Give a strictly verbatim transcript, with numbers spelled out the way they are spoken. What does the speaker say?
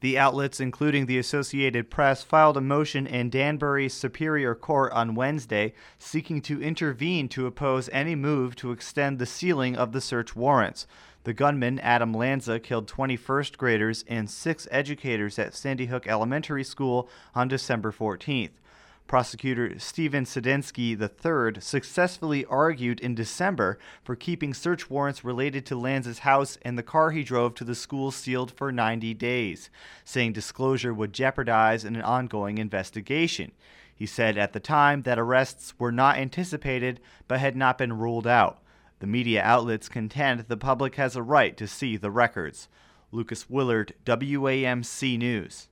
The outlets, including the Associated Press, filed a motion in Danbury's Superior Court on Wednesday seeking to intervene to oppose any move to extend the sealing of the search warrants. The gunman, Adam Lanza, killed twenty first graders and six educators at Sandy Hook Elementary School on December fourteenth. Prosecutor Stephen Sedinsky the third successfully argued in December for keeping search warrants related to Lanza's house and the car he drove to the school sealed for ninety days, saying disclosure would jeopardize an ongoing investigation. He said at the time that arrests were not anticipated but had not been ruled out. The media outlets contend the public has a right to see the records. Lucas Willard, W A M C News.